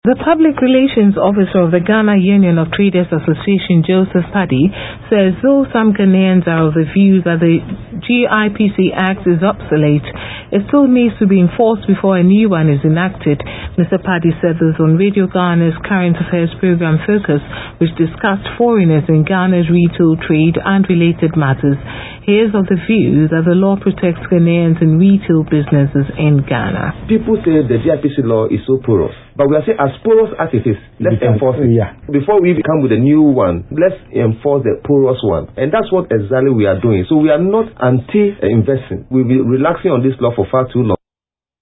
The Public Relations Officer of the Ghana Union of Traders Association, Joseph Paddy, says though some Ghanaians are of the view that the GIPC Act is obsolete, it still needs to be enforced before a new one is enacted. Mr. Paddy said this on Radio Ghana's Current Affairs program Focus, which discussed foreigners in Ghana's retail trade and related matters. He is of the view that the law protects Ghanaians in retail businesses in Ghana. People say the GIPC law is so porous, but we are saying as porous as it is, let's enforce it. Yeah. Before we come with a new one, let's enforce the porous one. And that's what exactly we are doing. So we are not anti-investing. We'll be relaxing on this law for far too long.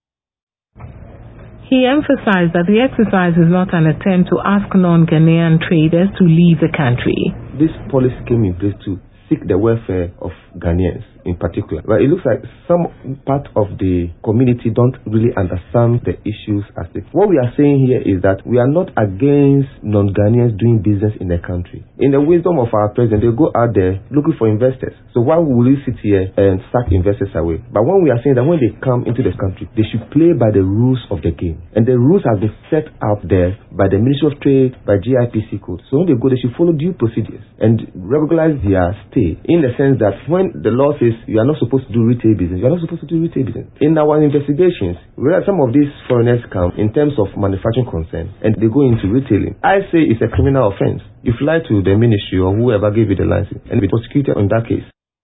He emphasized that the exercise is not an attempt to ask non-Ghanaian traders to leave the country. This policy came in place to seek the welfare of Ghanaians in particular. But it looks like some part of the community don't really understand the issues as it. What we are saying here is that we are not against non-Ghanaians doing business in the country. In the wisdom of our president, they go out there looking for investors. So why will we sit here and sack investors away? But when we are saying that when they come into the country, they should play by the rules of the game. And the rules have been set out there by the Ministry of Trade, by GIPC code. So when they go, they should follow due procedures and regularize their stay, in the sense that when the law says you are not supposed to do retail business, you are not supposed to do retail business. In our investigations, we realize some of these foreigners come in terms of manufacturing concern and they go into retailing. I say it's a criminal offense. You fly to the ministry or whoever gave you the license and be prosecuted on that case.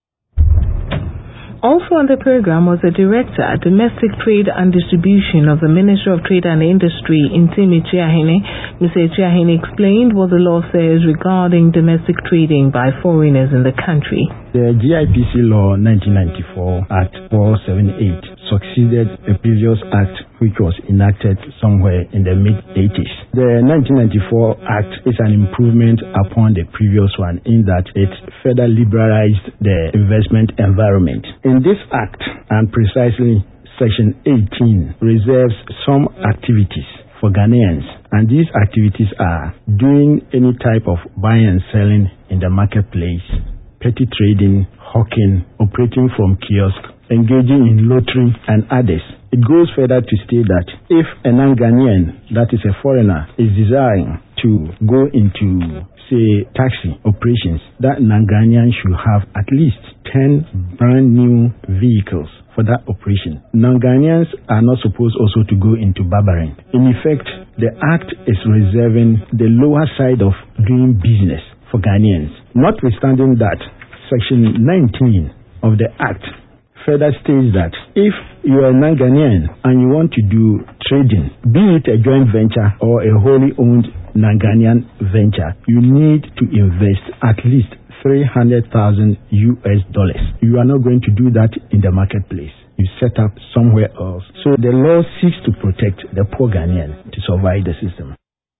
Also on the program was the Director, Domestic Trade and Distribution of the Ministry of Trade and Industry, Ntimi Chiahene. Mr. Chiahene explained what the law says regarding domestic trading by foreigners in the country. The GIPC Law 1994 Act 478 succeeded a previous act which was enacted somewhere in the mid-80s. The 1994 Act is an improvement upon the previous one in that it further liberalized the investment environment. In this act, and precisely Section 18, reserves some activities for Ghanaians, and these activities are doing any type of buying and selling in the marketplace, petty trading, hawking, operating from kiosk, engaging in lottery and others. It goes further to state that if a non-Ghanaian, that is a foreigner, is desiring to go into, say, taxi operations, that non-Ghanaian should have at least 10 brand new vehicles for that operation. Non-Ghanaians are not supposed also to go into barbering. In effect, the Act is reserving the lower side of doing business for Ghanaians. Notwithstanding that, Section 19 of the Act further states that if you are a non-Ghanaian and you want to do trading, be it a joint venture or a wholly owned non-Ghanaian venture, you need to invest at least $300,000 US. You are not going to do that in the marketplace. You set up somewhere else. So the law seeks to protect the poor Ghanaian to survive the system.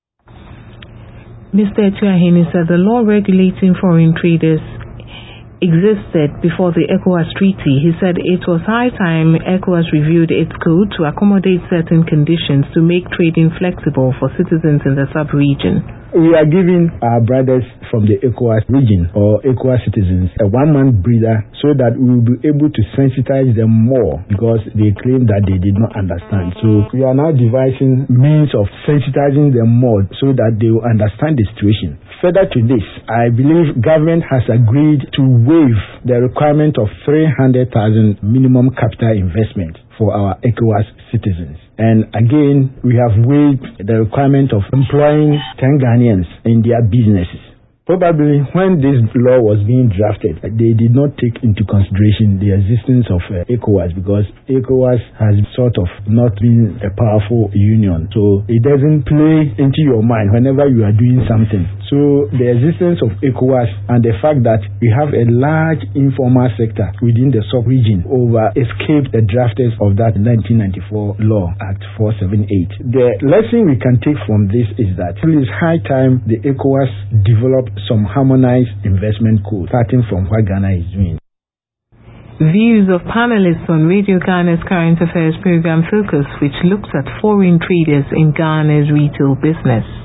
Mr. Chiahene said the law regulating foreign traders existed before the ECOWAS Treaty. He said it was high time ECOWAS reviewed its code to accommodate certain conditions to make trading flexible for citizens in the sub-region. We are giving our brothers from the ECOWAS region or ECOWAS citizens a one-month breather so that we will be able to sensitize them more because they claim that they did not understand. So we are now devising means of sensitizing them more so that they will understand the situation. Further to this, I believe government has agreed to waive the requirement of 300,000 minimum capital investment for our ECOWAS citizens. And again, we have waived the requirement of employing 10 Ghanaians in their businesses. Probably when this law was being drafted, they did not take into consideration the existence of ECOWAS because ECOWAS has sort of not been a powerful union. So it doesn't play into your mind whenever you are doing something. So the existence of ECOWAS and the fact that we have a large informal sector within the sub-region escaped the drafters of that 1994 law, Act 478. The lesson we can take from this is that it is high time the ECOWAS develop some harmonized investment code, starting from what Ghana is doing. Views of panelists on Radio Ghana's Current Affairs program Focus, which looks at foreign traders in Ghana's retail business.